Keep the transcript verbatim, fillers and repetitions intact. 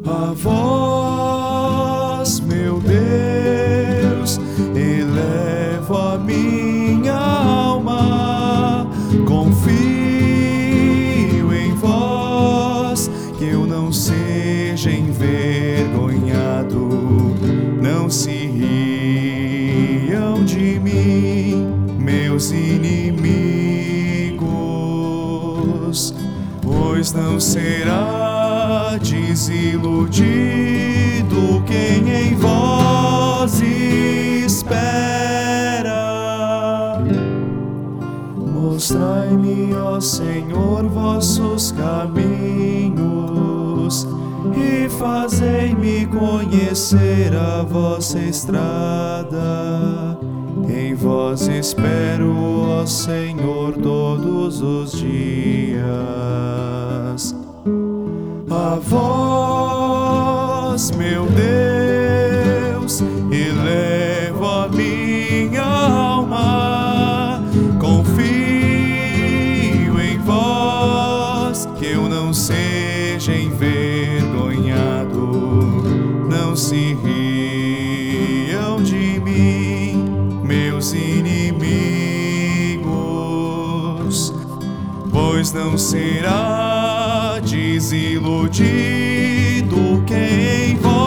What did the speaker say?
A vós, meu Deus, elevo a minha alma, confio em vós, que eu não seja envergonhado. Não se riam de mim, meus inimigos, pois não será desiludido quem em vós espera. Mostrai-me, ó Senhor, vossos caminhos e fazei-me conhecer a vossa estrada. Em vós espero, ó Senhor, todos os dias. A vós, meu Deus, elevo a minha alma, confio em vós, que eu não seja envergonhado. Não se riam de mim, meus inimigos, pois não será desiludido quem em vós